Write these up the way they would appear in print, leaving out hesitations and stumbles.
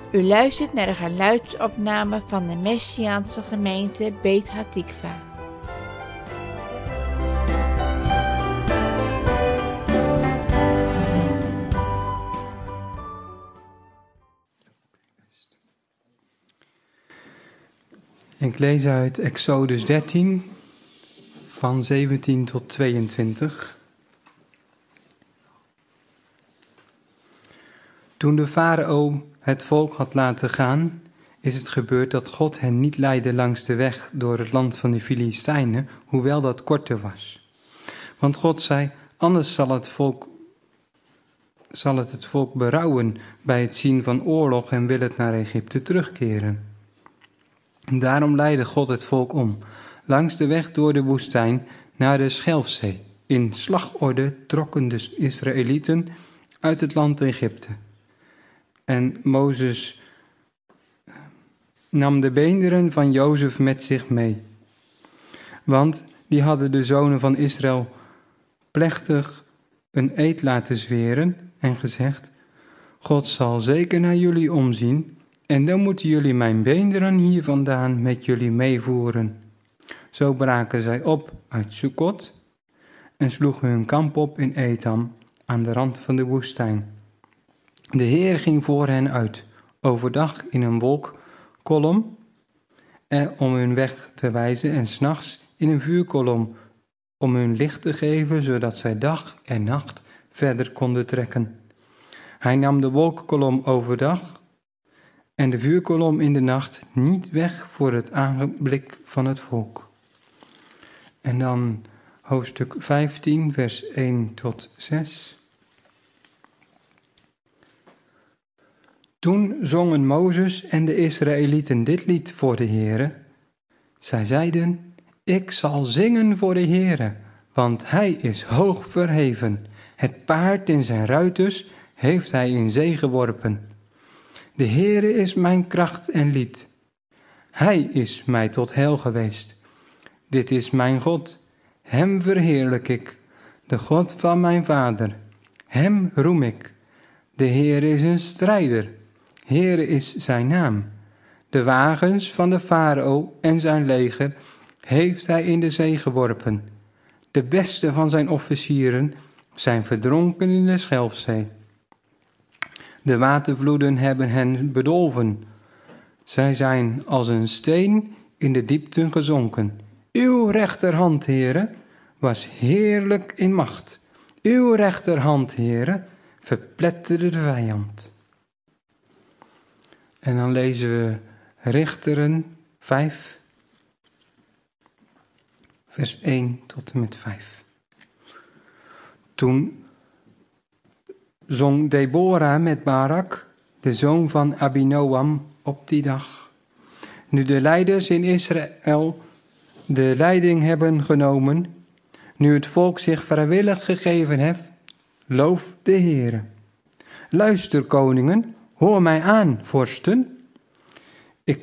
U luistert naar de geluidsopname van de Messiaanse gemeente Beit Hatikva. Ik lees uit Exodus 13, van 17 tot 22. Toen de farao het volk had laten gaan, is het gebeurd dat God hen niet leidde langs de weg door het land van de Filistijnen, hoewel dat korter was. Want God zei, anders zal het volk berouwen bij het zien van oorlog en wil het naar Egypte terugkeren. Daarom leidde God het volk om, langs de weg door de woestijn naar de Schelfzee. In slagorde trokken de Israëlieten uit het land Egypte. En Mozes nam de beenderen van Jozef met zich mee. Want die hadden de zonen van Israël plechtig een eed laten zweren en gezegd, God zal zeker naar jullie omzien en dan moeten jullie mijn beenderen hier vandaan met jullie meevoeren. Zo braken zij op uit Sukkot en sloegen hun kamp op in Etam aan de rand van de woestijn. De Heer ging voor hen uit, overdag in een wolkkolom om hun weg te wijzen en 's nachts in een vuurkolom om hun licht te geven, zodat zij dag en nacht verder konden trekken. Hij nam de wolkkolom overdag en de vuurkolom in de nacht niet weg voor het aanblik van het volk. En dan hoofdstuk 15, vers 1 tot 6. Toen zongen Mozes en de Israëlieten dit lied voor de Heere. Zij zeiden, ik zal zingen voor de Heere, want hij is hoog verheven. Het paard en zijn ruiters heeft hij in zee geworpen. De Heere is mijn kracht en lied. Hij is mij tot heil geweest. Dit is mijn God, hem verheerlijk ik, de God van mijn vader. Hem roem ik. De Heere is een strijder. Heere is zijn naam. De wagens van de farao en zijn leger heeft hij in de zee geworpen. De beste van zijn officieren zijn verdronken in de Schelfzee. De watervloeden hebben hen bedolven. Zij zijn als een steen in de diepten gezonken. Uw rechterhand, Heere, was heerlijk in macht. Uw rechterhand, Heere, verpletterde de vijand. En dan lezen we Richteren 5, vers 1 tot en met 5. Toen zong Deborah met Barak, de zoon van Abinoam, op die dag. Nu de leiders in Israël de leiding hebben genomen, nu het volk zich vrijwillig gegeven heeft, loof de Heere. Luister, koningen, hoor mij aan, vorsten. Ik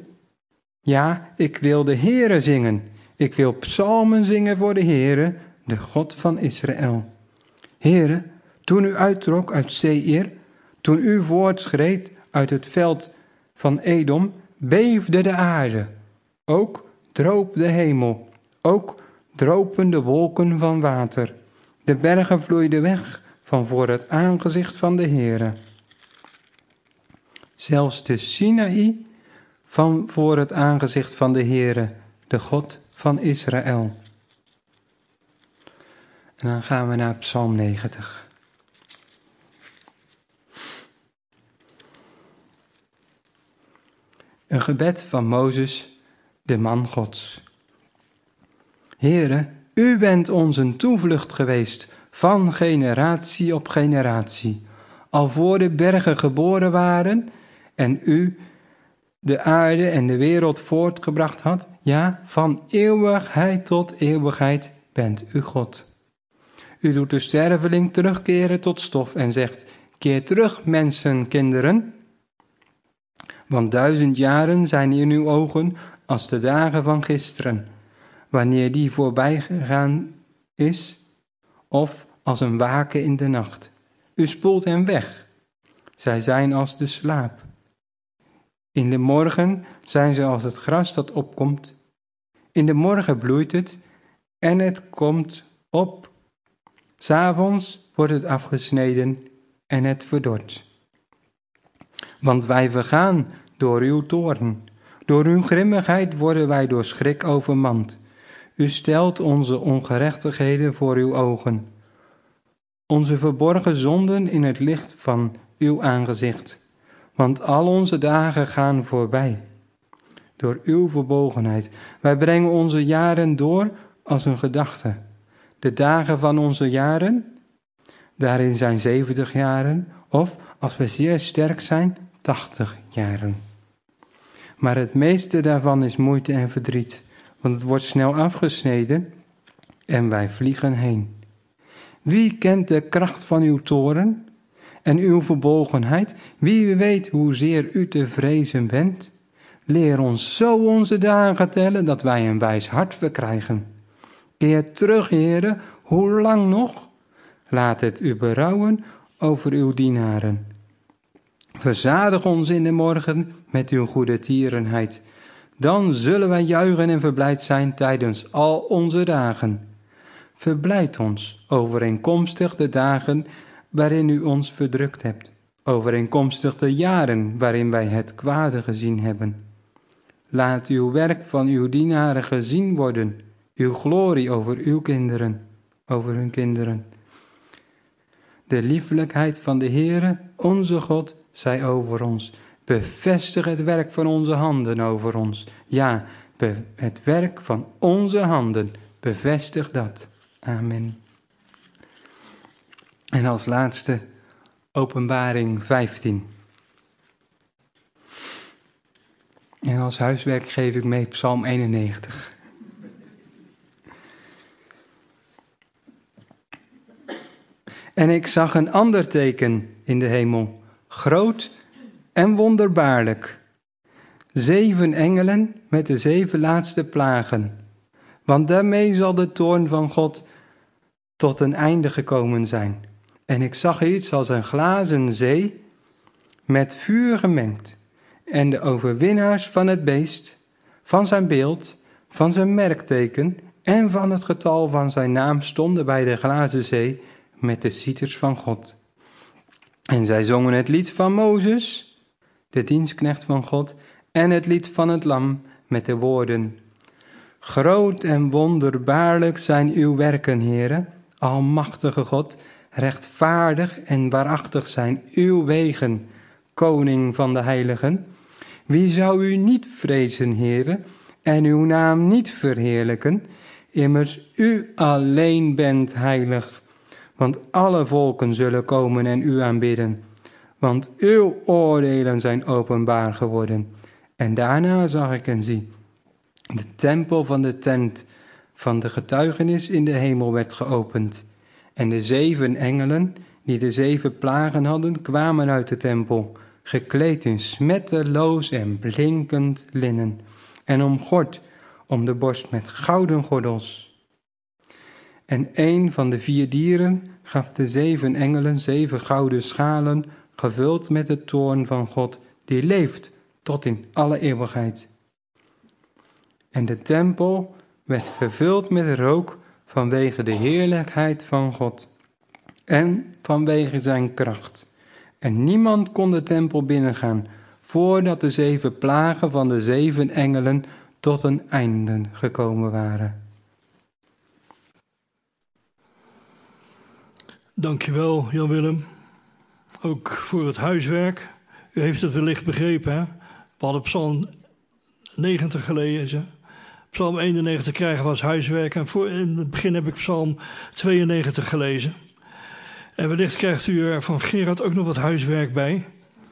wil de Heere zingen. Ik wil psalmen zingen voor de Heere, de God van Israël. Heere, toen u uittrok uit Seir, toen u voortschreed uit het veld van Edom, beefde de aarde. Ook droop de hemel, ook dropen de wolken van water. De bergen vloeiden weg van voor het aangezicht van de Heere. Zelfs de Sinaï van voor het aangezicht van de Heere, de God van Israël. En dan gaan we naar Psalm 90. Een gebed van Mozes, de man Gods. Heere, u bent ons een toevlucht geweest van generatie op generatie. Al voor de bergen geboren waren en u de aarde en de wereld voortgebracht had, ja, van eeuwigheid tot eeuwigheid bent u God. U doet de sterveling terugkeren tot stof en zegt, keer terug, mensenkinderen. Want 1000 jaren zijn in uw ogen als de dagen van gisteren, wanneer die voorbij gegaan is, of als een waken in de nacht. U spoelt hen weg. Zij zijn als de slaap. In de morgen zijn ze als het gras dat opkomt. In de morgen bloeit het en het komt op. 's Avonds wordt het afgesneden en het verdort. Want wij vergaan door uw toorn. Door uw grimmigheid worden wij door schrik overmand. U stelt onze ongerechtigheden voor uw ogen. Onze verborgen zonden in het licht van uw aangezicht. Want al onze dagen gaan voorbij. Door uw verbogenheid. Wij brengen onze jaren door als een gedachte. De dagen van onze jaren, daarin zijn 70 jaren. Of, als we zeer sterk zijn, 80 jaren. Maar het meeste daarvan is moeite en verdriet. Want het wordt snel afgesneden en wij vliegen heen. Wie kent de kracht van uw toorn en uw verbolgenheid? Wie weet hoezeer u te vrezen bent? Leer ons zo onze dagen tellen, dat wij een wijs hart verkrijgen. Keer terug, Heere, hoe lang nog? Laat het u berouwen over uw dienaren. Verzadig ons in de morgen met uw goede tierenheid. Dan zullen wij juichen en verblijd zijn tijdens al onze dagen. Verblijd ons overeenkomstig de dagen waarin u ons verdrukt hebt. Overeenkomstig de jaren waarin wij het kwade gezien hebben. Laat uw werk van uw dienaren gezien worden. Uw glorie over uw kinderen, over hun kinderen. De liefelijkheid van de Heere, onze God, zij over ons. Bevestig het werk van onze handen over ons. Ja, het werk van onze handen. Bevestig dat. Amen. En als laatste Openbaring 15. En als huiswerk geef ik mee Psalm 91. En ik zag een ander teken in de hemel, groot en wonderbaarlijk. 7 engelen met de 7 laatste plagen. Want daarmee zal de toorn van God tot een einde gekomen zijn. En ik zag iets als een glazen zee met vuur gemengd. En de overwinnaars van het beest, van zijn beeld, van zijn merkteken en van het getal van zijn naam stonden bij de glazen zee met de citers van God. En zij zongen het lied van Mozes, de dienstknecht van God, en het lied van het lam met de woorden: Groot en wonderbaarlijk zijn uw werken, Heere, almachtige God, rechtvaardig en waarachtig zijn uw wegen, koning van de heiligen. Wie zou u niet vrezen, Heere, en uw naam niet verheerlijken? Immers u alleen bent heilig. Want alle volken zullen komen en u aanbidden. Want uw oordelen zijn openbaar geworden. En daarna zag ik en zie, de tempel van de tent van de getuigenis in de hemel werd geopend. En de 7 engelen, die de 7 plagen hadden, kwamen uit de tempel, gekleed in smetteloos en blinkend linnen, en omgord om de borst met gouden gordels. En een van de 4 dieren gaf de 7 engelen 7 gouden schalen, gevuld met de toorn van God, die leeft tot in alle eeuwigheid. En de tempel werd vervuld met rook vanwege de heerlijkheid van God en vanwege zijn kracht. En niemand kon de tempel binnengaan, voordat de 7 plagen van de 7 engelen tot een einde gekomen waren. Dankjewel, Jan-Willem. Ook voor het huiswerk. U heeft het wellicht begrepen, hè? We hadden Psalm 90 gelezen. Psalm 91 krijgen we als huiswerk. En in het begin heb ik Psalm 92 gelezen. En wellicht krijgt u er van Gerard ook nog wat huiswerk bij.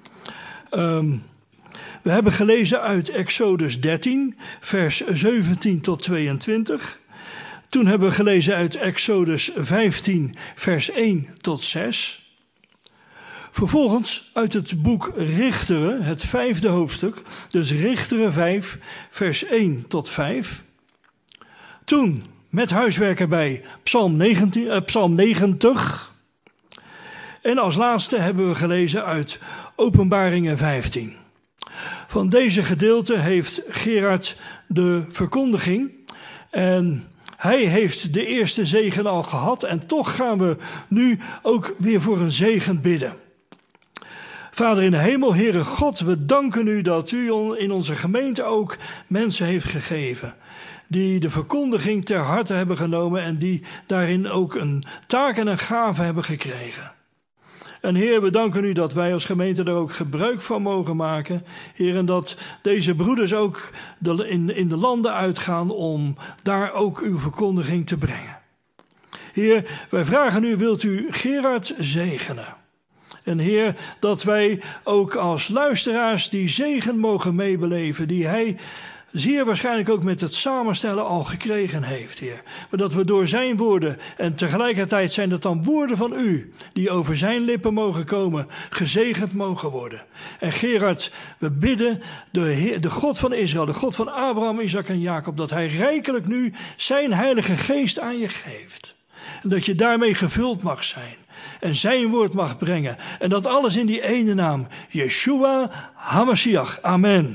We hebben gelezen uit Exodus 13, vers 17 tot 22. Toen hebben we gelezen uit Exodus 15, vers 1 tot 6. Vervolgens uit het boek Richteren, het 5e hoofdstuk, dus Richteren 5, vers 1 tot 5. Toen, met huiswerk erbij, Psalm 90. En als laatste hebben we gelezen uit Openbaringen 15. Van deze gedeelte heeft Gerard de verkondiging. En hij heeft de eerste zegen al gehad. En toch gaan we nu ook weer voor een zegen bidden. Vader in de hemel, Heere God, we danken u dat u in onze gemeente ook mensen heeft gegeven. Die de verkondiging ter harte hebben genomen en die daarin ook een taak en een gave hebben gekregen. En Heer, we danken u dat wij als gemeente er ook gebruik van mogen maken. Heer, en dat deze broeders ook in de landen uitgaan om daar ook uw verkondiging te brengen. Heer, wij vragen u, wilt u Gerard zegenen? En Heer, dat wij ook als luisteraars die zegen mogen meebeleven, die hij zeer waarschijnlijk ook met het samenstellen al gekregen heeft, Heer. Maar dat we door zijn woorden, en tegelijkertijd zijn het dan woorden van u, die over zijn lippen mogen komen, gezegend mogen worden. En Gerard, we bidden de God van Israël, de God van Abraham, Isaac en Jacob, dat hij rijkelijk nu zijn heilige geest aan je geeft. En dat je daarmee gevuld mag zijn. En zijn woord mag brengen. En dat alles in die ene naam, Yeshua HaMashiach. Amen.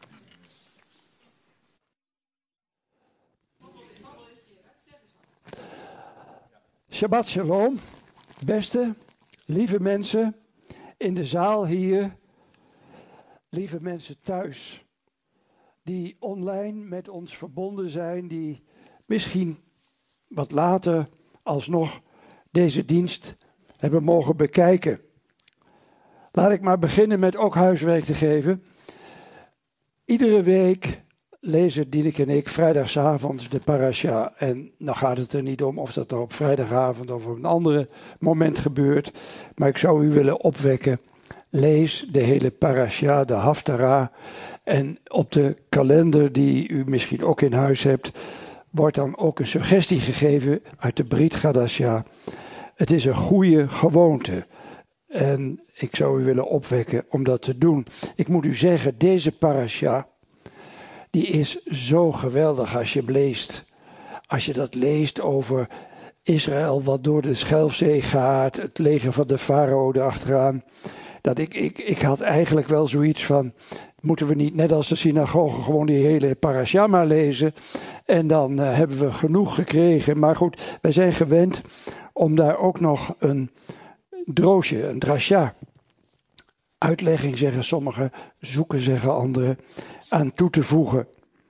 Shabbat shalom, beste, lieve mensen in de zaal hier, lieve mensen thuis, die online met ons verbonden zijn, die misschien wat later alsnog deze dienst hebben mogen bekijken. Laat ik maar beginnen met ook huiswerk te geven. Iedere week lezen Dieneke en ik vrijdagsavond de parasha. En dan gaat het er niet om of dat nou op vrijdagavond of op een ander moment gebeurt. Maar ik zou u willen opwekken. Lees de hele parasha, de Haftarah. En op de kalender die u misschien ook in huis hebt, wordt dan ook een suggestie gegeven uit de Brit Chadashah. Het is een goede gewoonte. En ik zou u willen opwekken om dat te doen. Ik moet u zeggen, deze parasha, die is zo geweldig als je hem leest. Als je dat leest over Israël wat door de Schelfzee gaat, het leger van de farao erachteraan. Dat ik had eigenlijk wel zoiets van, moeten we niet net als de synagoge gewoon die hele parasha maar lezen. En dan hebben we genoeg gekregen. Maar goed, wij zijn gewend om daar ook nog een droosje, een drasha, uitlegging zeggen sommigen, zoeken zeggen anderen, aan toe te voegen.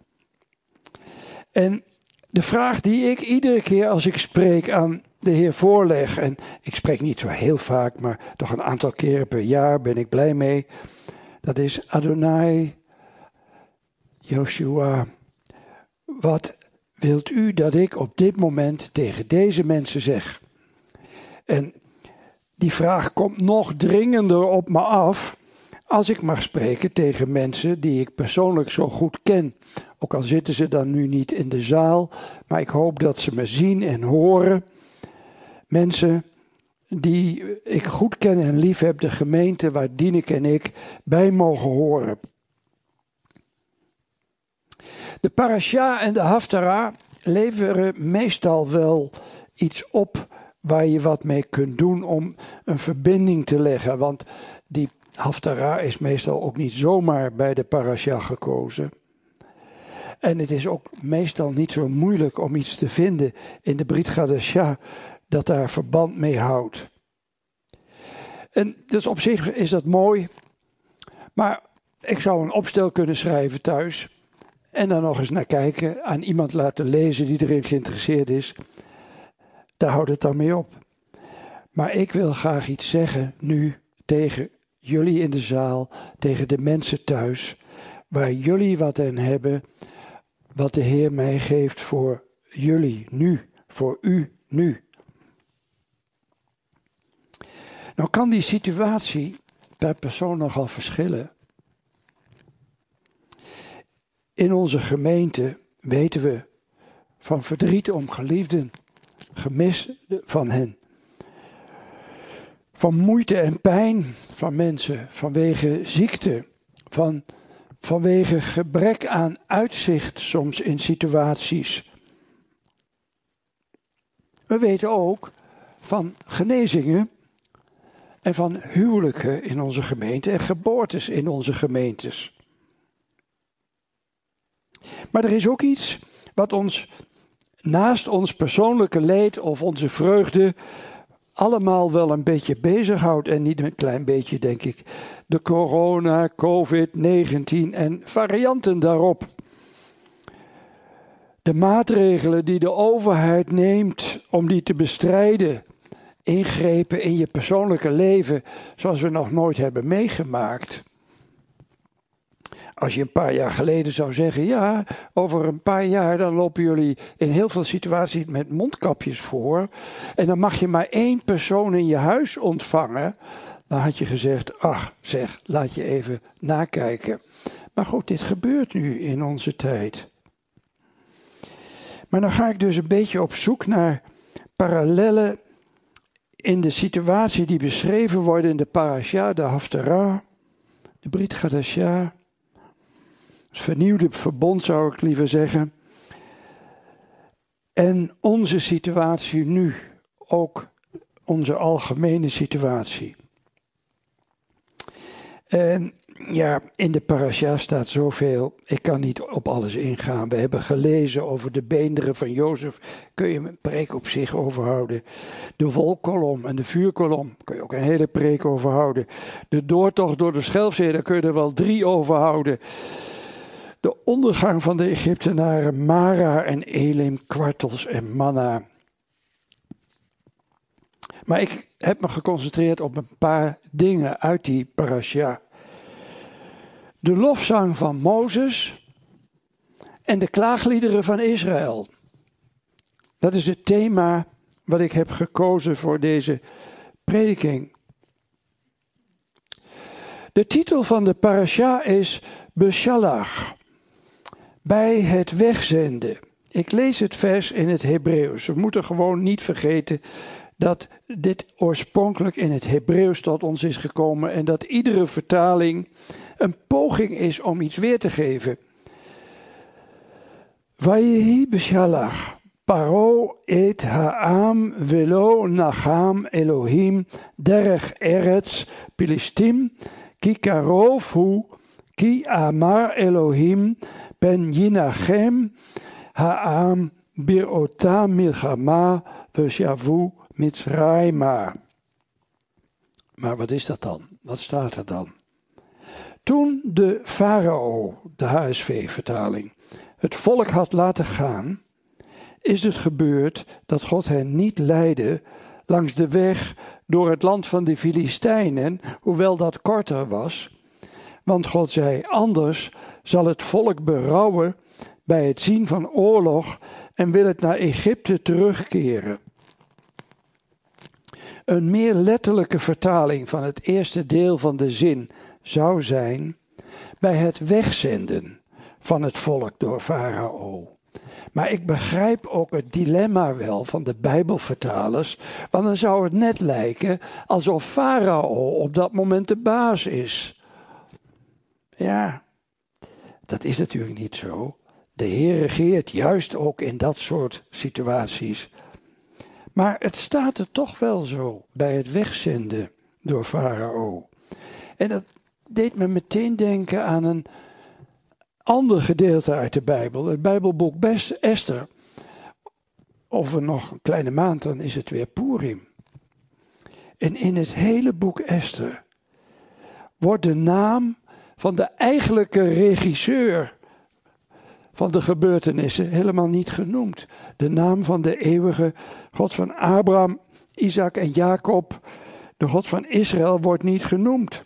En de vraag die ik iedere keer als ik spreek aan de Heer voorleg, en ik spreek niet zo heel vaak, maar toch een aantal keren per jaar ben ik blij mee, dat is Adonai, Joshua, wat wilt u dat ik op dit moment tegen deze mensen zeg? En die vraag komt nog dringender op me af als ik mag spreken tegen mensen die ik persoonlijk zo goed ken. Ook al zitten ze dan nu niet in de zaal, maar ik hoop dat ze me zien en horen. Mensen die ik goed ken en lief heb, de gemeente waar Dieneke en ik bij mogen horen. De parasha en de haftarah leveren meestal wel iets op waar je wat mee kunt doen om een verbinding te leggen. Want die haftarah is meestal ook niet zomaar bij de parasha gekozen. En het is ook meestal niet zo moeilijk om iets te vinden in de Brit Chadashah dat daar verband mee houdt. En dus op zich is dat mooi. Maar ik zou een opstel kunnen schrijven thuis en dan nog eens naar kijken, aan iemand laten lezen die erin geïnteresseerd is. Daar houdt het dan mee op. Maar ik wil graag iets zeggen nu tegen jullie in de zaal, tegen de mensen thuis, waar jullie wat aan hebben, wat de Heer mij geeft voor jullie nu, voor u nu. Nou kan die situatie per persoon nogal verschillen. In onze gemeente weten we van verdriet om geliefden, gemis van hen. Van moeite en pijn van mensen vanwege ziekte, vanwege gebrek aan uitzicht soms in situaties. We weten ook van genezingen en van huwelijken in onze gemeente en geboortes in onze gemeentes. Maar er is ook iets wat ons naast ons persoonlijke leed of onze vreugde allemaal wel een beetje bezighoudt. En niet een klein beetje, denk ik. De corona, COVID-19 en varianten daarop. De maatregelen die de overheid neemt om die te bestrijden. Ingrepen in je persoonlijke leven zoals we nog nooit hebben meegemaakt. Als je een paar jaar geleden zou zeggen, ja, over een paar jaar dan lopen jullie in heel veel situaties met mondkapjes voor. En dan mag je maar 1 persoon in je huis ontvangen. Dan had je gezegd, ach zeg, laat je even nakijken. Maar goed, dit gebeurt nu in onze tijd. Maar dan ga ik dus een beetje op zoek naar parallellen in de situatie die beschreven worden in de parasha, de Haftarah, de Brit Chadashah. Het vernieuwde verbond zou ik liever zeggen. En onze situatie nu, ook onze algemene situatie. En ja, in de parasha staat zoveel. Ik kan niet op alles ingaan. We hebben gelezen over de beenderen van Jozef. Kun je een preek op zich overhouden. De wolkolom en de vuurkolom. Kun je ook een hele preek overhouden. De doortocht door de Schelfzee. Daar kun je er wel 3 overhouden. De ondergang van de Egyptenaren, Mara en Elim, kwartels en manna. Maar ik heb me geconcentreerd op een paar dingen uit die parasha. De lofzang van Mozes en de klaagliederen van Israël. Dat is het thema wat ik heb gekozen voor deze prediking. De titel van de parasha is Beshalach. Bij het wegzenden. Ik lees het vers in het Hebreeuws. We moeten gewoon niet vergeten dat dit oorspronkelijk in het Hebreeuws tot ons is gekomen en dat iedere vertaling een poging is om iets weer te geven. Vayehi beshalach, paro et ha'am velo nacham Elohim derech eretz Pilistim, ki karov hu, ki amar Elohim ben yinachem ha'am birota milchama veshavu mitzrayma. Maar wat is dat dan? Wat staat er dan? Toen de farao, de HSV-vertaling, het volk had laten gaan, is het gebeurd dat God hen niet leidde langs de weg door het land van de Filistijnen, hoewel dat korter was. Want God zei, anders zal het volk berouwen bij het zien van oorlog en wil het naar Egypte terugkeren. Een meer letterlijke vertaling van het eerste deel van de zin zou zijn bij het wegzenden van het volk door farao. Maar ik begrijp ook het dilemma wel van de Bijbelvertalers, want dan zou het net lijken alsof farao op dat moment de baas is. Ja, dat is natuurlijk niet zo. De Heer regeert juist ook in dat soort situaties. Maar het staat er toch wel zo bij het wegzenden door farao. En dat deed me meteen denken aan een ander gedeelte uit de Bijbel. Het Bijbelboek Esther. Over nog een kleine maand dan is het weer Purim. En in het hele boek Esther wordt de naam van de eigenlijke regisseur van de gebeurtenissen helemaal niet genoemd. De naam van de eeuwige God van Abraham, Isaac en Jacob, de God van Israël, wordt niet genoemd.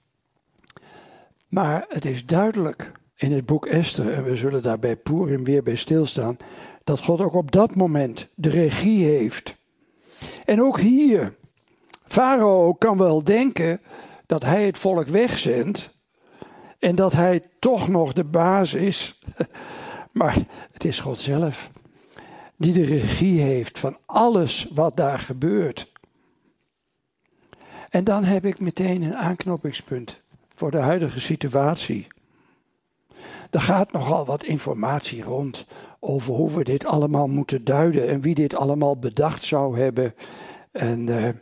Maar het is duidelijk in het boek Esther, en we zullen daar bij Purim weer bij stilstaan, dat God ook op dat moment de regie heeft. En ook hier, farao kan wel denken dat hij het volk wegzendt en dat hij toch nog de baas is. Maar het is God zelf die de regie heeft van alles wat daar gebeurt. En dan heb ik meteen een aanknopingspunt voor de huidige situatie. Er gaat nogal wat informatie rond over hoe we dit allemaal moeten duiden en wie dit allemaal bedacht zou hebben. En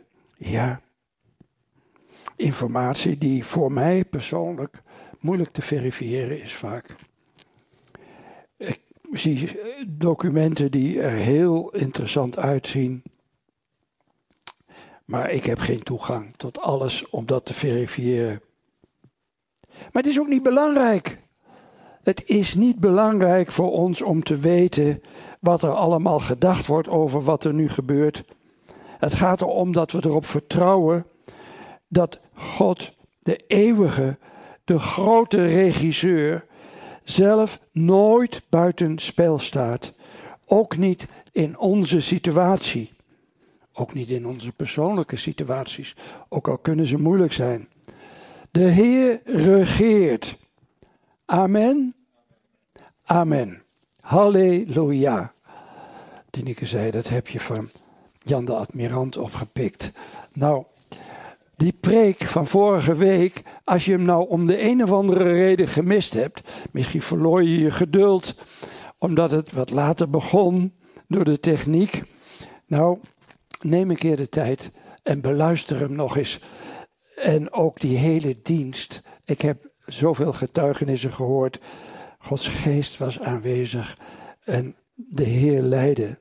informatie die voor mij persoonlijk moeilijk te verifiëren is vaak. Ik zie documenten die er heel interessant uitzien. Maar ik heb geen toegang tot alles om dat te verifiëren. Maar het is ook niet belangrijk. Het is niet belangrijk voor ons om te weten wat er allemaal gedacht wordt over wat er nu gebeurt. Het gaat erom dat we erop vertrouwen dat God, de eeuwige, de grote regisseur, zelf nooit buiten spel staat. Ook niet in onze situatie. Ook niet in onze persoonlijke situaties, ook al kunnen ze moeilijk zijn. De Heer regeert. Amen. Amen. Halleluja. Tineke zei, dat heb je van Jan de Admirant opgepikt. Nou, die preek van vorige week, als je hem nou om de een of andere reden gemist hebt, misschien verloor je je geduld, omdat het wat later begon door de techniek. Nou, neem een keer de tijd en beluister hem nog eens. En ook die hele dienst. Ik heb zoveel getuigenissen gehoord. Gods geest was aanwezig en de Heer leidde.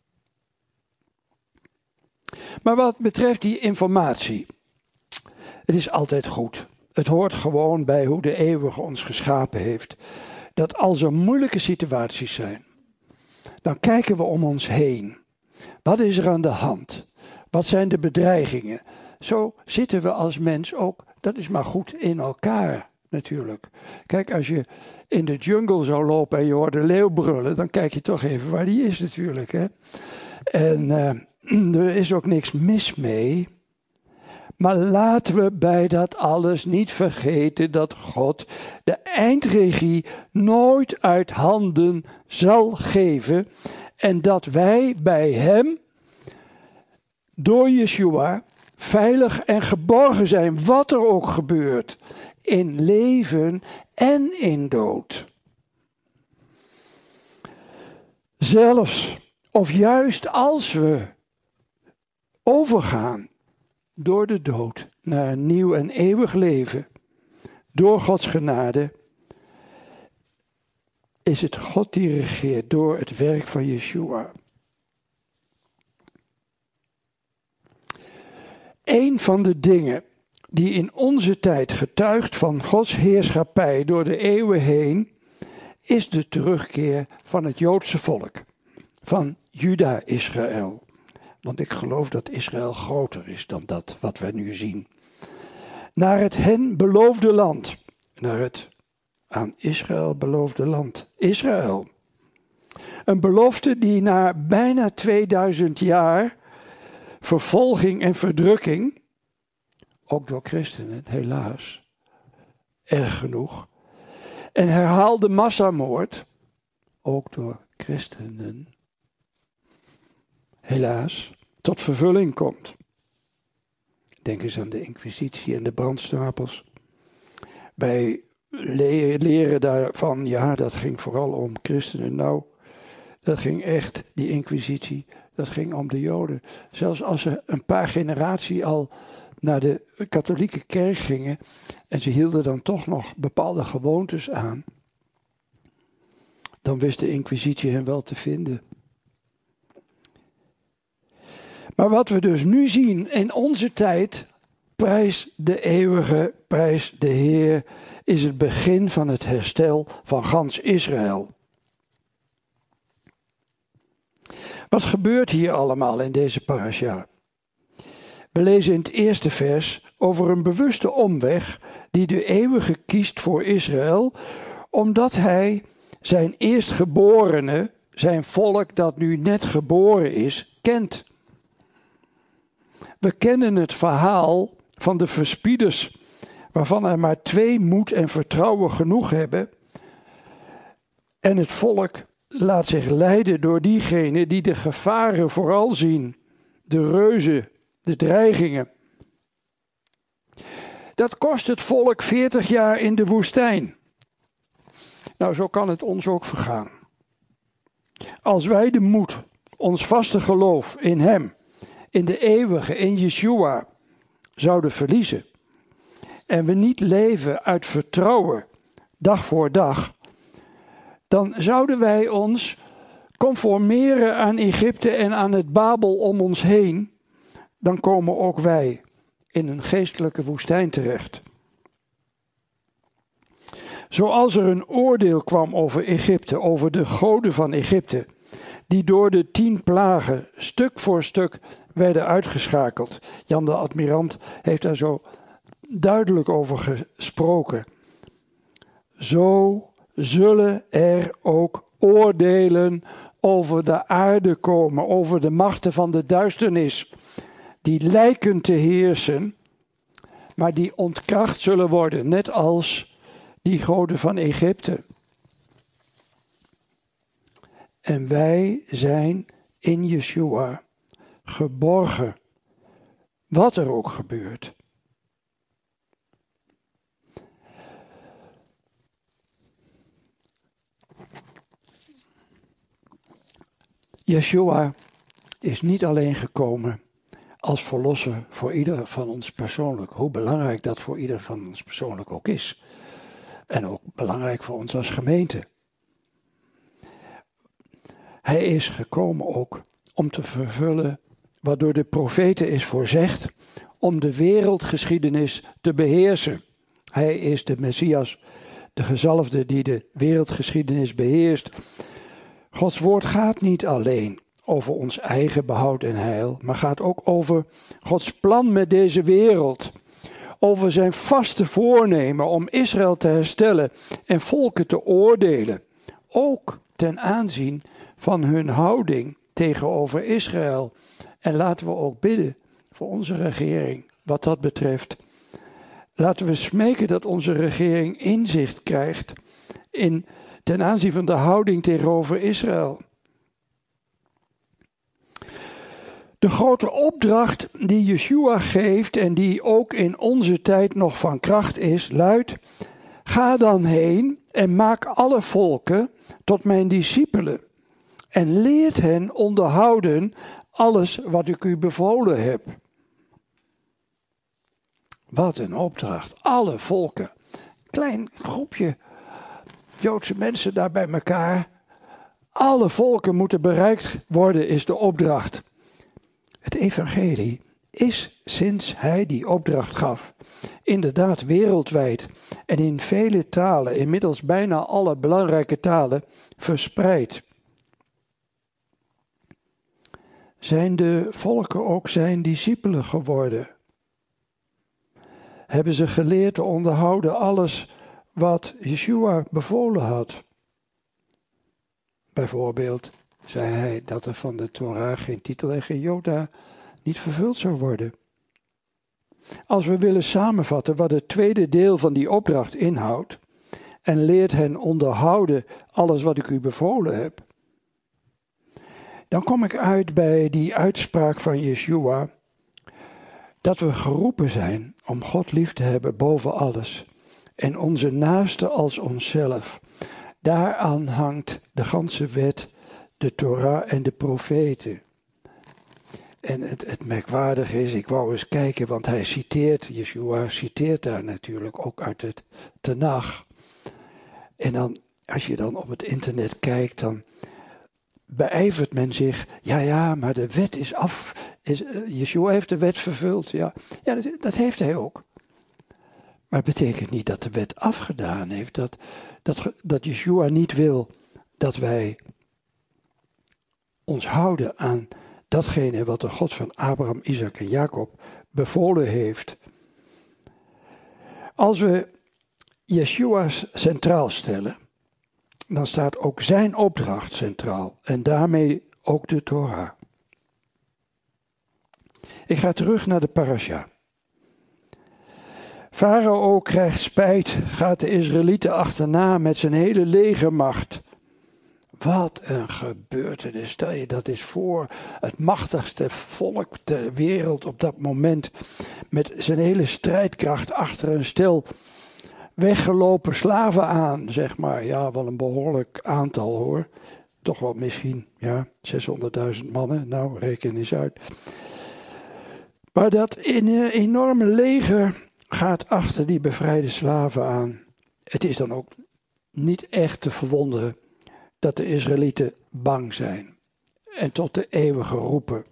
Maar wat betreft die informatie. Het is altijd goed. Het hoort gewoon bij hoe de eeuwige ons geschapen heeft. Dat als er moeilijke situaties zijn, dan kijken we om ons heen. Wat is er aan de hand? Wat zijn de bedreigingen? Zo zitten we als mens ook, dat is maar goed, in elkaar natuurlijk. Kijk, als je in de jungle zou lopen en je hoort een leeuw brullen, dan kijk je toch even waar die is natuurlijk. Hè? En er is ook niks mis mee. Maar laten we bij dat alles niet vergeten dat God de eindregie nooit uit handen zal geven. En dat wij bij hem, door Yeshua, veilig en geborgen zijn, wat er ook gebeurt, in leven en in dood. Zelfs, of juist als we overgaan door de dood naar een nieuw en eeuwig leven, door Gods genade, is het God die regeert door het werk van Yeshua. Een van de dingen die in onze tijd getuigt van Gods heerschappij door de eeuwen heen, is de terugkeer van het Joodse volk, van Juda-Israël. Want ik geloof dat Israël groter is dan dat wat wij nu zien. Naar het hen beloofde land, naar het aan Israël beloofde land, Israël. Een belofte die na bijna 2000 jaar vervolging en verdrukking, ook door christenen helaas, erg genoeg, en herhaalde massamoord, ook door christenen, helaas, tot vervulling komt. Denk eens aan de Inquisitie en de brandstapels. Wij leren daarvan, ja, dat ging vooral om christenen. Nou, dat ging echt, die Inquisitie, dat ging om de Joden. Zelfs als ze een paar generaties al naar de katholieke kerk gingen en ze hielden dan toch nog bepaalde gewoontes aan, dan wist de Inquisitie hen wel te vinden. Maar wat we dus nu zien in onze tijd, prijs de eeuwige, prijs de Heer, is het begin van het herstel van gans Israël. Wat gebeurt hier allemaal in deze parasha? We lezen in het eerste vers over een bewuste omweg die de eeuwige kiest voor Israël, omdat hij zijn eerstgeborene, zijn volk dat nu net geboren is, kent. We kennen het verhaal van de verspieders, waarvan er maar 2 moed en vertrouwen genoeg hebben. En het volk laat zich leiden door diegenen die de gevaren vooral zien, de reuzen, de dreigingen. Dat kost het volk 40 jaar in de woestijn. Nou, zo kan het ons ook vergaan. Als wij de moed, ons vaste geloof in hem, in de eeuwige, in Yeshua, zouden verliezen en we niet leven uit vertrouwen, dag voor dag, dan zouden wij ons conformeren aan Egypte en aan het Babel om ons heen. Dan komen ook wij in een geestelijke woestijn terecht. Zoals er een oordeel kwam over Egypte, over de goden van Egypte, die door de 10 plagen stuk voor stuk werden uitgeschakeld. Jan de Admirant heeft daar zo duidelijk over gesproken. Zo zullen er ook oordelen over de aarde komen, over de machten van de duisternis, die lijken te heersen, maar die ontkracht zullen worden, net als die goden van Egypte. En wij zijn in Yeshua geborgen, wat er ook gebeurt. Yeshua is niet alleen gekomen als verlosser voor ieder van ons persoonlijk, hoe belangrijk dat voor ieder van ons persoonlijk ook is. En ook belangrijk voor ons als gemeente. Hij is gekomen ook om te vervullen wat door de profeten is voorzegd, om de wereldgeschiedenis te beheersen. Hij is de Messias, de gezalfde die de wereldgeschiedenis beheerst. Gods woord gaat niet alleen over ons eigen behoud en heil, maar gaat ook over Gods plan met deze wereld. Over zijn vaste voornemen om Israël te herstellen en volken te oordelen. Ook ten aanzien van hun houding tegenover Israël. En laten we ook bidden voor onze regering wat dat betreft. Laten we smeken dat onze regering inzicht krijgt ten aanzien van de houding tegenover Israël. De grote opdracht die Yeshua geeft en die ook in onze tijd nog van kracht is, luidt: ga dan heen en maak alle volken tot mijn discipelen en leert hen onderhouden alles wat ik u bevolen heb. Wat een opdracht. Alle volken. Klein groepje Joodse mensen daar bij elkaar. Alle volken moeten bereikt worden, is de opdracht. Het evangelie is, sinds hij die opdracht gaf, inderdaad wereldwijd en in vele talen, inmiddels bijna alle belangrijke talen, verspreid. Zijn de volken ook zijn discipelen geworden? Hebben ze geleerd te onderhouden alles wat Yeshua bevolen had? Bijvoorbeeld zei hij dat er van de Torah geen titel en geen Joda niet vervuld zou worden. Als we willen samenvatten wat het tweede deel van die opdracht inhoudt, en leert hen onderhouden alles wat ik u bevolen heb, dan kom ik uit bij die uitspraak van Yeshua, dat we geroepen zijn om God lief te hebben boven alles en onze naaste als onszelf. Daaraan hangt de ganse wet, de Torah en de profeten. En het merkwaardige is, ik wou eens kijken, want Yeshua citeert daar natuurlijk ook uit het Tenach. En dan, als je dan op het internet kijkt, dan beijvert men zich, ja, maar de wet is af. Yeshua heeft de wet vervuld, ja dat heeft hij ook. Maar het betekent niet dat de wet afgedaan heeft, dat Yeshua niet wil dat wij ons houden aan datgene wat de God van Abraham, Isaac en Jacob bevolen heeft. Als we Yeshua centraal stellen, dan staat ook zijn opdracht centraal en daarmee ook de Torah. Ik ga terug naar de parasha. Farao krijgt spijt, gaat de Israëlieten achterna met zijn hele legermacht. Wat een gebeurtenis, stel je dat eens voor, het machtigste volk ter wereld op dat moment, met zijn hele strijdkracht achter een stel weggelopen slaven aan, zeg maar. Ja, wel een behoorlijk aantal hoor, toch wel misschien, 600.000 mannen, nou reken eens uit. Maar dat enorme leger gaat achter die bevrijde slaven aan. Het is dan ook niet echt te verwonderen dat de Israëlieten bang zijn en tot de eeuwige roepen.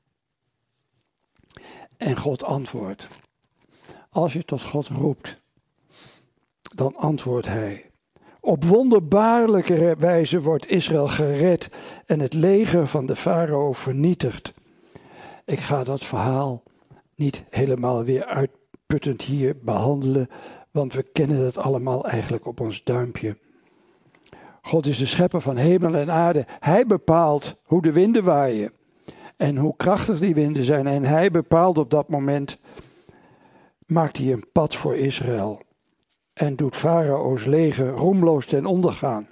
En God antwoordt. Als je tot God roept, dan antwoordt hij. Op wonderbaarlijke wijze wordt Israël gered en het leger van de farao vernietigd. Ik ga dat verhaal niet helemaal weer uitputtend hier behandelen, want we kennen dat allemaal eigenlijk op ons duimpje. God is de schepper van hemel en aarde. Hij bepaalt hoe de winden waaien en hoe krachtig die winden zijn. En hij bepaalt op dat moment, maakt hij een pad voor Israël. En doet Farao's leger roemloos ten onder gaan.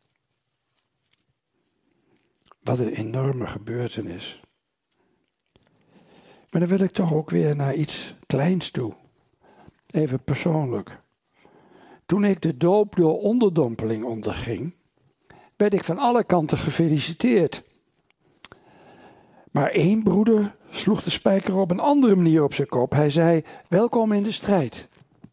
Wat een enorme gebeurtenis. Maar dan wil ik toch ook weer naar iets kleins toe. Even persoonlijk. Toen ik de doop door onderdompeling onderging, werd ik van alle kanten gefeliciteerd. Maar één broeder sloeg de spijker op een andere manier op zijn kop. Hij zei, welkom in de strijd.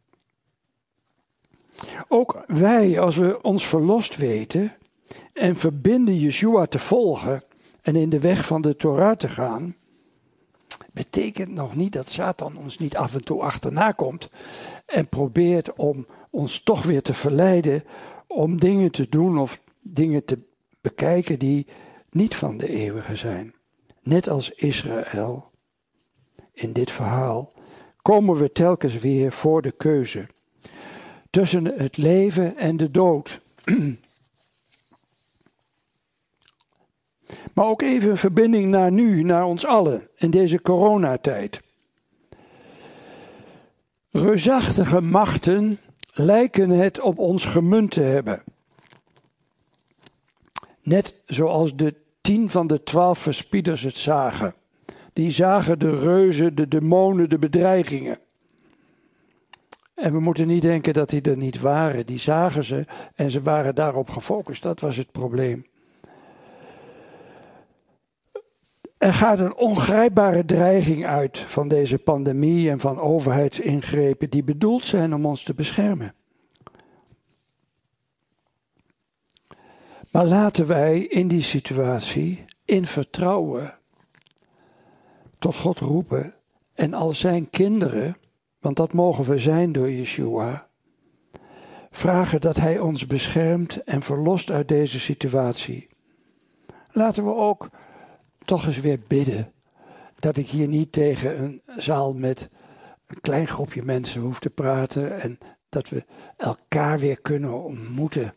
Ook wij, als we ons verlost weten en verbinden Yeshua te volgen en in de weg van de Torah te gaan, betekent nog niet dat Satan ons niet af en toe achterna komt en probeert om ons toch weer te verleiden om dingen te doen of dingen te bekijken die niet van de eeuwige zijn. Net als Israël, in dit verhaal, komen we telkens weer voor de keuze tussen het leven en de dood. Maar ook even een verbinding naar nu, naar ons allen, in deze coronatijd. Reusachtige machten lijken het op ons gemunt te hebben. Net zoals de 10 van de 12 verspieders het zagen. Die zagen de reuzen, de demonen, de bedreigingen. En we moeten niet denken dat die er niet waren. Die zagen ze en ze waren daarop gefocust. Dat was het probleem. Er gaat een ongrijpbare dreiging uit van deze pandemie en van overheidsingrepen die bedoeld zijn om ons te beschermen. Maar laten wij in die situatie in vertrouwen tot God roepen en al zijn kinderen, want dat mogen we zijn door Yeshua, vragen dat hij ons beschermt en verlost uit deze situatie. Laten we ook toch eens weer bidden dat ik hier niet tegen een zaal met een klein groepje mensen hoef te praten en dat we elkaar weer kunnen ontmoeten.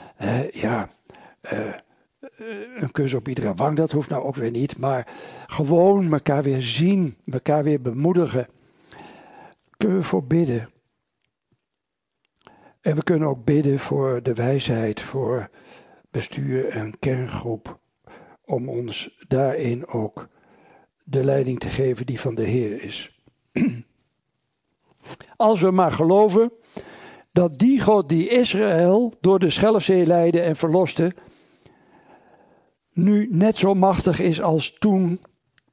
Een kus op iedere wang, dat hoeft nou ook weer niet, maar gewoon elkaar weer zien, elkaar weer bemoedigen. Kunnen we voor bidden. En we kunnen ook bidden voor de wijsheid, voor bestuur en kerngroep, om ons daarin ook de leiding te geven die van de Heer is. Als we maar geloven dat die God die Israël door de Schelfzee leidde en verloste, nu net zo machtig is als toen.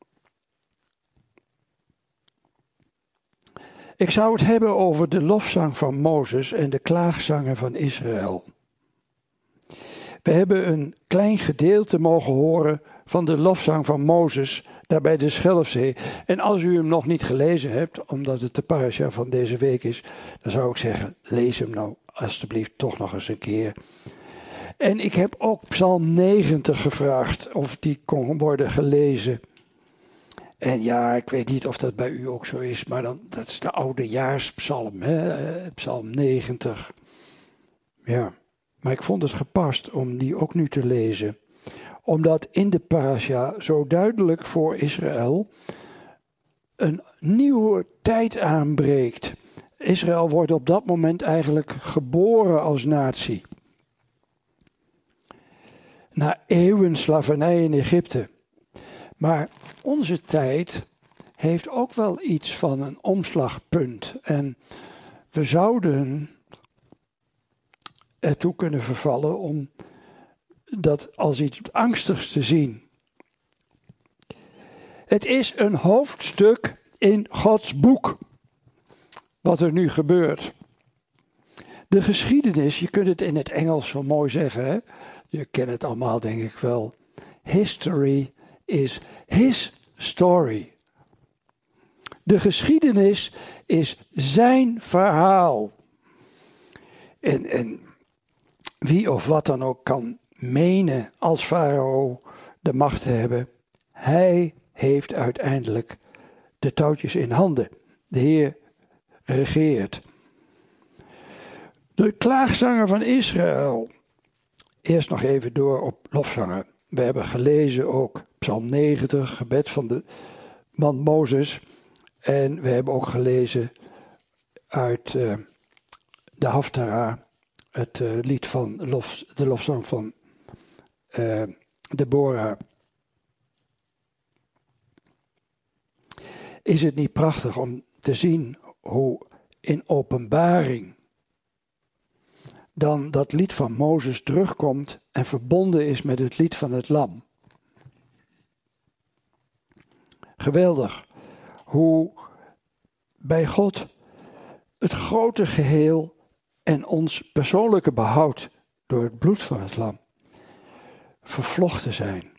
Ik zou het hebben over de lofzang van Mozes en de klaagzangen van Israël. We hebben een klein gedeelte mogen horen van de lofzang van Mozes daar bij de Schelfzee. En als u hem nog niet gelezen hebt, omdat het de parasha van deze week is, dan zou ik zeggen, lees hem nou alstublieft toch nog eens een keer. En ik heb ook Psalm 90 gevraagd of die kon worden gelezen. En ja, ik weet niet of dat bij u ook zo is, maar dan, dat is de oudejaarspsalm, Psalm 90. Ja, maar ik vond het gepast om die ook nu te lezen. Omdat in de parasha zo duidelijk voor Israël een nieuwe tijd aanbreekt. Israël wordt op dat moment eigenlijk geboren als natie. Na eeuwen slavernij in Egypte. Maar onze tijd heeft ook wel iets van een omslagpunt. En we zouden ertoe kunnen vervallen om dat als iets angstigs te zien. Het is een hoofdstuk in Gods boek, wat er nu gebeurt. De geschiedenis, je kunt het in het Engels zo mooi zeggen, hè? Je kent het allemaal, denk ik wel. History is his story. De geschiedenis is zijn verhaal. En wie of wat dan ook kan menen als farao de macht te hebben. Hij heeft uiteindelijk de touwtjes in handen. De Heer regeert. De klaagzanger van Israël. Eerst nog even door op lofzangen. We hebben gelezen ook Psalm 90, gebed van de man Mozes. En we hebben ook gelezen uit de Haftara, het lied van de lofzang van Deborah. Is het niet prachtig om te zien hoe in Openbaring dan dat lied van Mozes terugkomt en verbonden is met het lied van het Lam. Geweldig hoe bij God het grote geheel en ons persoonlijke behoud door het bloed van het Lam vervlochten zijn.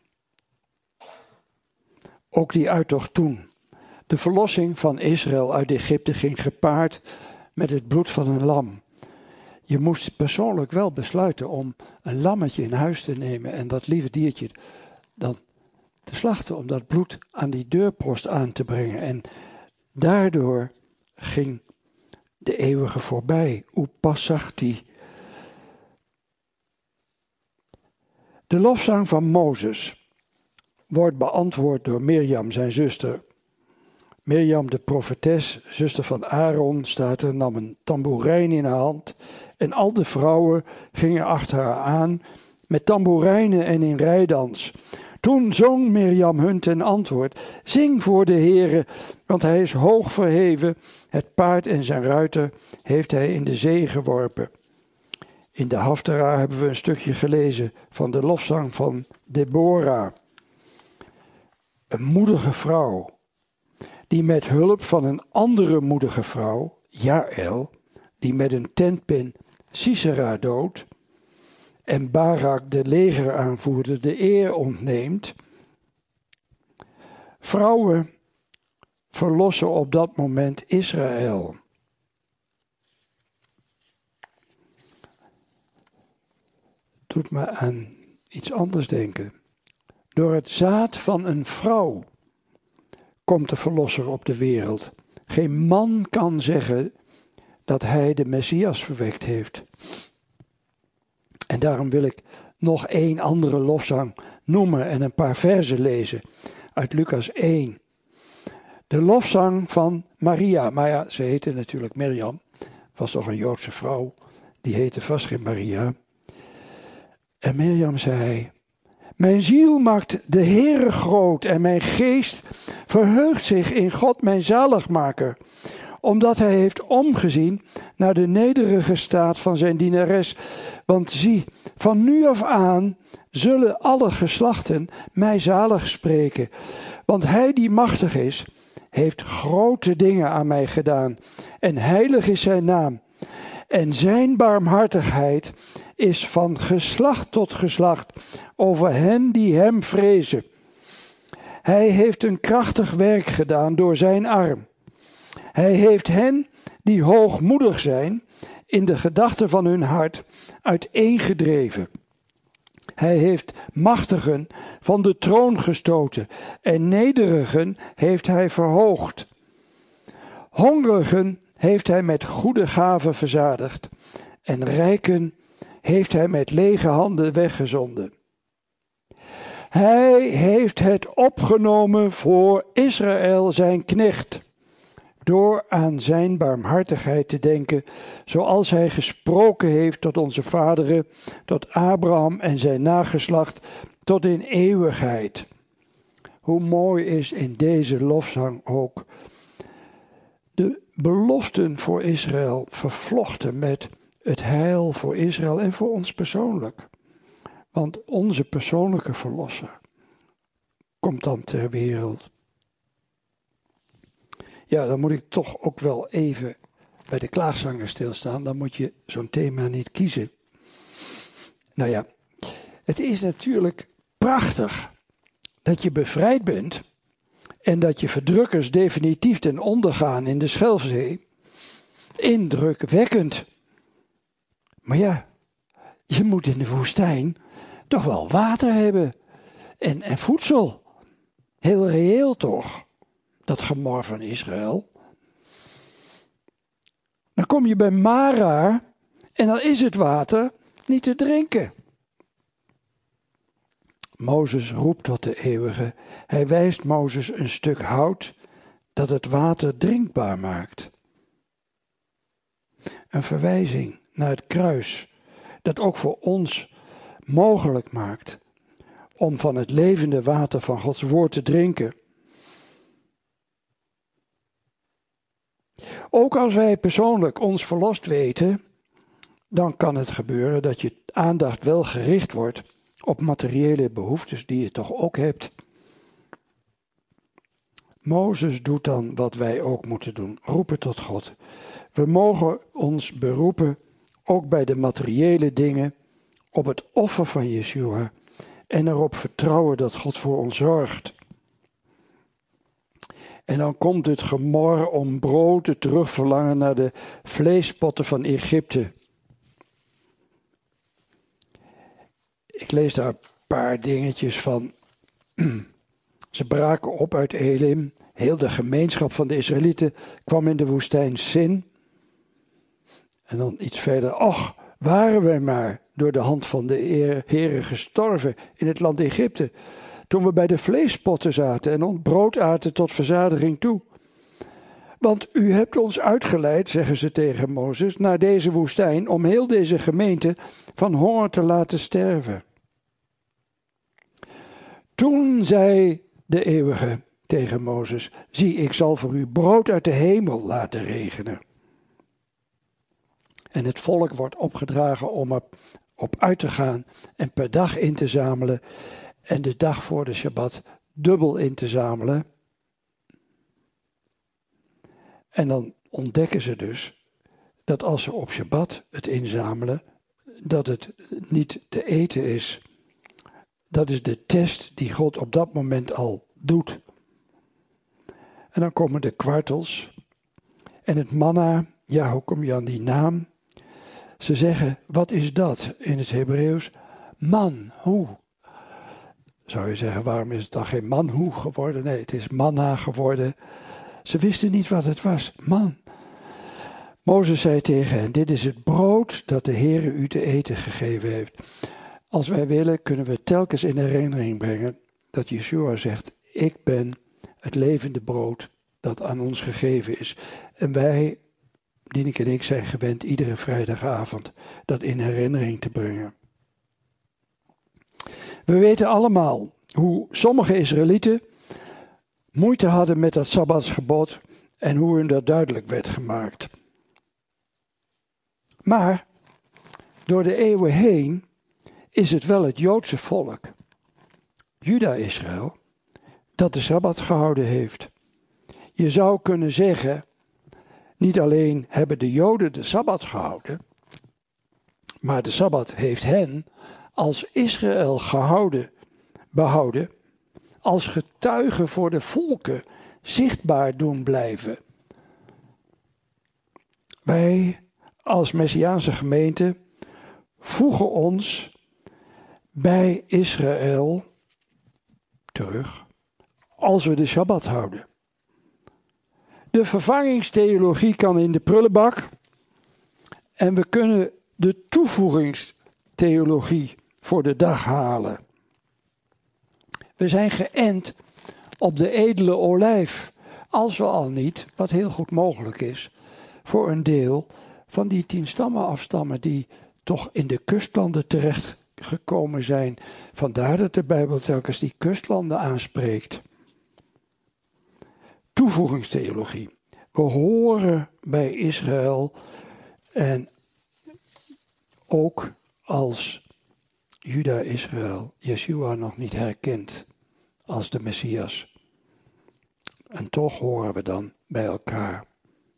Ook die uittocht toen. De verlossing van Israël uit Egypte ging gepaard met het bloed van een lam. Je moest persoonlijk wel besluiten om een lammetje in huis te nemen en dat lieve diertje dan te slachten om dat bloed aan die deurpost aan te brengen. En daardoor ging de eeuwige voorbij. Upasachti. De lofzang van Mozes wordt beantwoord door Mirjam, zijn zuster. Mirjam, de profetes, zuster van Aaron, staat er, nam een tamboerijn in haar hand. En al de vrouwen gingen achter haar aan met tamboerijnen en in rijdans. Toen zong Mirjam hun ten antwoord: zing voor de Heere, want hij is hoog verheven. Het paard en zijn ruiter heeft hij in de zee geworpen. In de Haftara hebben we een stukje gelezen van de lofzang van Deborah. Een moedige vrouw, die met hulp van een andere moedige vrouw, Jaël, die met een tentpin Sisera doodt en Barak, de legeraanvoerder, de eer ontneemt. Vrouwen verlossen op dat moment Israël. Doet me aan iets anders denken. Door het zaad van een vrouw komt de verlosser op de wereld. Geen man kan zeggen dat hij de Messias verwekt heeft. En daarom wil ik nog één andere lofzang noemen en een paar verzen lezen uit Lucas 1. De lofzang van Maria. Maar ja, ze heette natuurlijk Mirjam. Was toch een Joodse vrouw. Die heette vast geen Maria. En Mirjam zei: mijn ziel maakt de Heere groot en mijn geest verheugt zich in God mijn zaligmaker, omdat hij heeft omgezien naar de nederige staat van zijn dienares. Want zie, van nu af aan zullen alle geslachten mij zalig spreken. Want hij die machtig is, heeft grote dingen aan mij gedaan. En heilig is zijn naam. En zijn barmhartigheid is van geslacht tot geslacht over hen die hem vrezen. Hij heeft een krachtig werk gedaan door zijn arm. Hij heeft hen die hoogmoedig zijn in de gedachten van hun hart uiteengedreven. Hij heeft machtigen van de troon gestoten en nederigen heeft hij verhoogd. Hongerigen heeft hij met goede gaven verzadigd en rijken heeft hij met lege handen weggezonden. Hij heeft het opgenomen voor Israël zijn knecht, door aan zijn barmhartigheid te denken, zoals hij gesproken heeft tot onze vaderen, tot Abraham en zijn nageslacht, tot in eeuwigheid. Hoe mooi is in deze lofzang ook de beloften voor Israël vervlochten met het heil voor Israël en voor ons persoonlijk. Want onze persoonlijke verlosser komt dan ter wereld. Ja, dan moet ik toch ook wel even bij de klaagzanger stilstaan. Dan moet je zo'n thema niet kiezen. Nou ja, Het is natuurlijk prachtig dat je bevrijd bent en dat je verdrukkers definitief ten onder gaan in de Schelfzee. Indrukwekkend. Maar ja, je moet in de woestijn toch wel water hebben en voedsel. Heel reëel toch, dat gemor van Israël. Dan kom je bij Mara en dan is het water niet te drinken. Mozes roept tot de Eeuwige. Hij wijst Mozes een stuk hout dat het water drinkbaar maakt. Een verwijzing naar het kruis dat ook voor ons mogelijk maakt om van het levende water van Gods woord te drinken. Ook als wij persoonlijk ons verlost weten, dan kan het gebeuren dat je aandacht wel gericht wordt op materiële behoeftes die je toch ook hebt. Mozes doet dan wat wij ook moeten doen, roepen tot God. We mogen ons beroepen, ook bij de materiële dingen, op het offer van Yeshua en erop vertrouwen dat God voor ons zorgt. En dan komt het gemor om brood, het terugverlangen naar de vleespotten van Egypte. Ik lees daar een paar dingetjes van. Ze braken op uit Elim. Heel de gemeenschap van de Israëlieten kwam in de woestijn Sin. En dan iets verder. Och, waren wij maar door de hand van de Heere gestorven in het land Egypte. Toen we bij de vleespotten zaten en ons brood aten tot verzadiging toe. Want u hebt ons uitgeleid, zeggen ze tegen Mozes, naar deze woestijn om heel deze gemeente van honger te laten sterven. Toen zei de Eeuwige tegen Mozes, zie, ik zal voor u brood uit de hemel laten regenen. En het volk wordt opgedragen om op uit te gaan en per dag in te zamelen en de dag voor de Shabbat dubbel in te zamelen. En dan ontdekken ze dus dat als ze op Shabbat het inzamelen, dat het niet te eten is. Dat is de test die God op dat moment al doet. En dan komen de kwartels en het manna. Ja, hoe kom je aan die naam? Ze zeggen, wat is dat in het Hebreeuws? Manhu. Zou je zeggen, waarom is het dan geen manhu geworden? Nee, het is manna geworden. Ze wisten niet wat het was. Man. Mozes zei tegen hen, dit is het brood dat de Heere u te eten gegeven heeft. Als wij willen, kunnen we telkens in herinnering brengen dat Yeshua zegt, ik ben het levende brood dat aan ons gegeven is. En wij, Dieneke en ik, zijn gewend iedere vrijdagavond dat in herinnering te brengen. We weten allemaal hoe sommige Israëlieten moeite hadden met dat Sabbatsgebod en hoe hun dat duidelijk werd gemaakt. Maar door de eeuwen heen is het wel het Joodse volk, Juda-Israël, dat de Sabbat gehouden heeft. Je zou kunnen zeggen, niet alleen hebben de Joden de Sabbat gehouden, maar de Sabbat heeft hen als Israël behouden, als getuige voor de volken zichtbaar doen blijven. Wij als Messiaanse gemeente voegen ons bij Israël terug als we de Shabbat houden. De vervangingstheologie kan in de prullenbak en we kunnen de toevoegingstheologie voor de dag halen. We zijn geënt op de edele olijf, als we al niet, wat heel goed mogelijk is, voor een deel van die 10 stammen afstammen die toch in de kustlanden terecht gekomen zijn. Vandaar dat de Bijbel telkens die kustlanden aanspreekt. Toevoegingstheologie. We horen bij Israël en ook als Juda-Israël Yeshua nog niet herkent als de Messias. En toch horen we dan bij elkaar.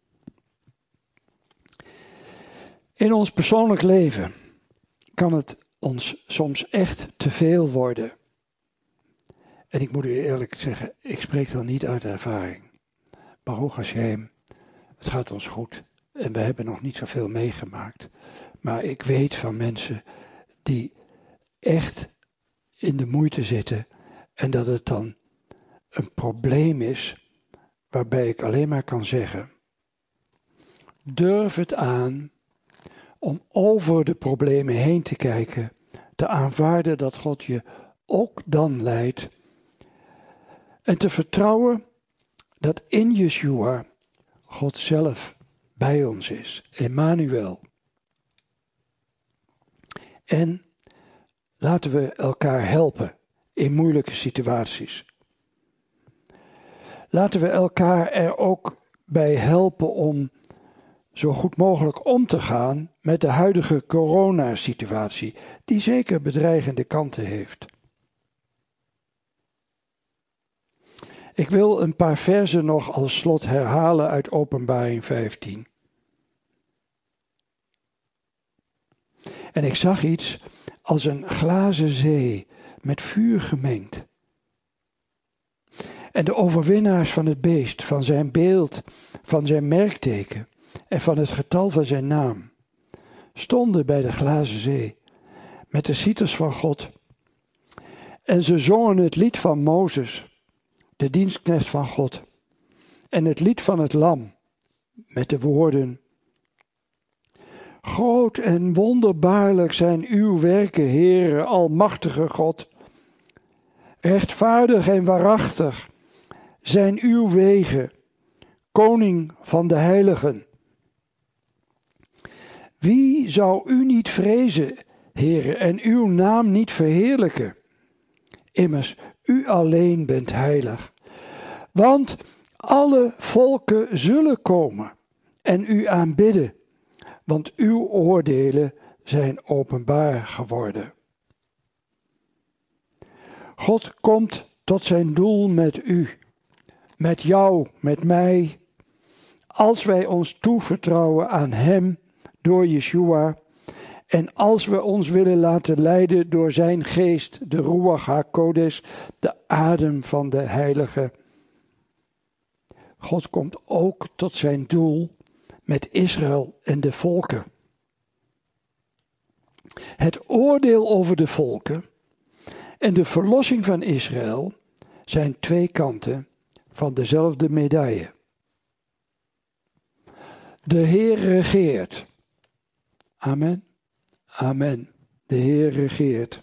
In ons persoonlijk leven kan het ons soms echt te veel worden. En ik moet u eerlijk zeggen, ik spreek dan niet uit ervaring. Baruch Hashem, het gaat ons goed en we hebben nog niet zoveel meegemaakt. Maar ik weet van mensen die echt in de moeite zitten en dat het dan een probleem is waarbij ik alleen maar kan zeggen, durf het aan om over de problemen heen te kijken, te aanvaarden dat God je ook dan leidt en te vertrouwen dat in Yeshua God zelf bij ons is, Emmanuel. En laten we elkaar helpen in moeilijke situaties. Laten we elkaar er ook bij helpen om zo goed mogelijk om te gaan met de huidige coronasituatie, die zeker bedreigende kanten heeft. Ik wil een paar verzen nog als slot herhalen uit Openbaring 15. En ik zag iets als een glazen zee met vuur gemengd. En de overwinnaars van het beest, van zijn beeld, van zijn merkteken en van het getal van zijn naam, stonden bij de glazen zee met de citers van God. En ze zongen het lied van Mozes, de dienstknecht van God, en het lied van het lam, met de woorden: Groot en wonderbaarlijk zijn uw werken, Heere, almachtige God. Rechtvaardig en waarachtig zijn uw wegen, koning van de heiligen. Wie zou u niet vrezen, Heere, en uw naam niet verheerlijken? Immers, u alleen bent heilig. Want alle volken zullen komen en u aanbidden, want uw oordelen zijn openbaar geworden. God komt tot zijn doel met u, met jou, met mij, als wij ons toevertrouwen aan Hem door Yeshua en als we ons willen laten leiden door zijn geest, de Ruach HaKodesh, de adem van de Heilige. God komt ook tot zijn doel met Israël en de volken. Het oordeel over de volken en de verlossing van Israël zijn twee kanten van dezelfde medaille. De Heer regeert. Amen. Amen. De Heer regeert.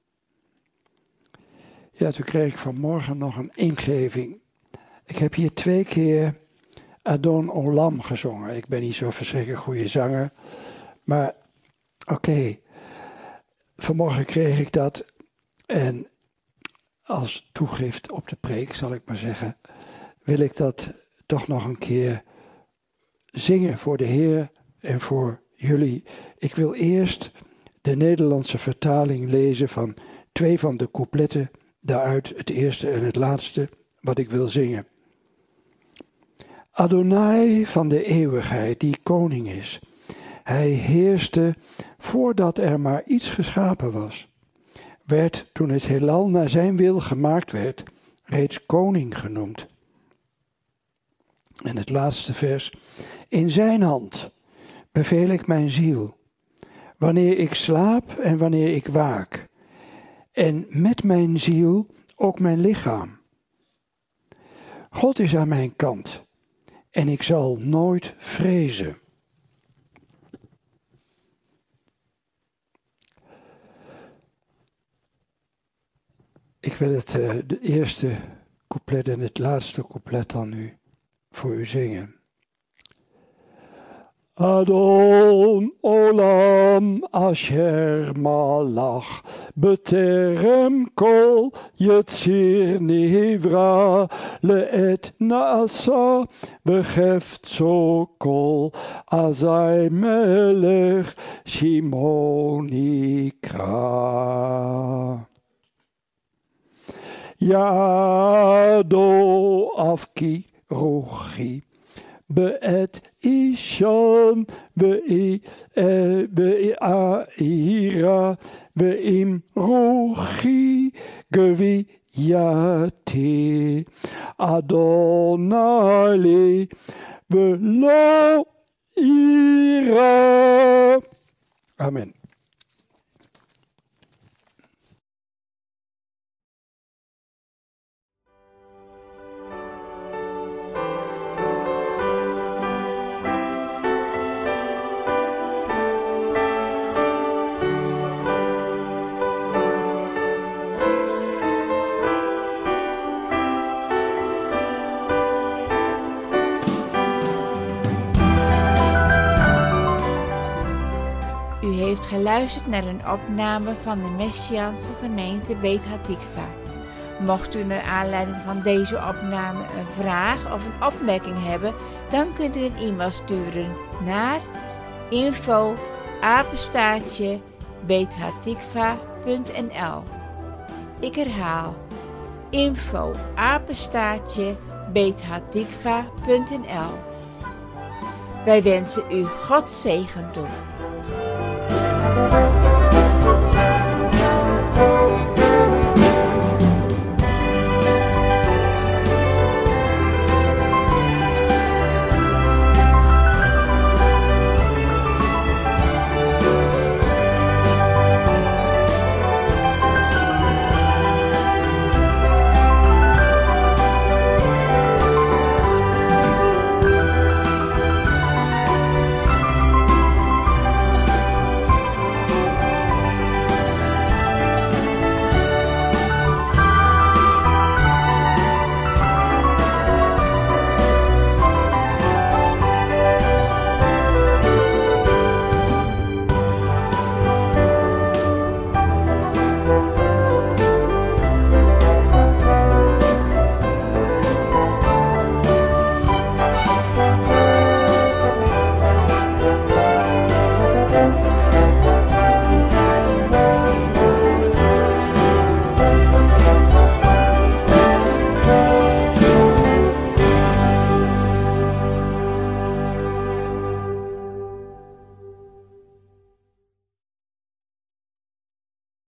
Ja, toen kreeg ik vanmorgen nog een ingeving. Ik heb hier 2 keer Adon Olam gezongen. Ik ben niet zo verschrikkelijk goede zanger. Maar oké. Vanmorgen kreeg ik dat. En als toegift op de preek, zal ik maar zeggen, wil ik dat toch nog een keer zingen voor de Heer en voor jullie. Ik wil eerst de Nederlandse vertaling lezen van 2 van de coupletten, daaruit het eerste en het laatste wat ik wil zingen. Adonai van de eeuwigheid, die koning is. Hij heerste voordat er maar iets geschapen was. Werd, toen het heelal naar zijn wil gemaakt werd, reeds koning genoemd. En het laatste vers. In zijn hand beveel ik mijn ziel, wanneer ik slaap en wanneer ik waak. En met mijn ziel ook mijn lichaam. God is aan mijn kant en ik zal nooit vrezen. Ik wil de eerste couplet en het laatste couplet dan nu voor u zingen. Adon Olam Asher Malach Beterem Kol Yetzir Nivra Leet Naasa Begefzo Kol Azai Melech Shimonikra Yado Afki Ruchi beet ishan, beira, beim ruchi, gewiyate, Adonai, belo ira. Amen. U heeft geluisterd naar een opname van de Messiaanse gemeente Beit Hatikva. Mocht u naar aanleiding van deze opname een vraag of een opmerking hebben, dan kunt u een e-mail sturen naar info@beithatikva.nl. Ik herhaal, info@beithatikva.nl. Wij wensen u Gods zegen toe.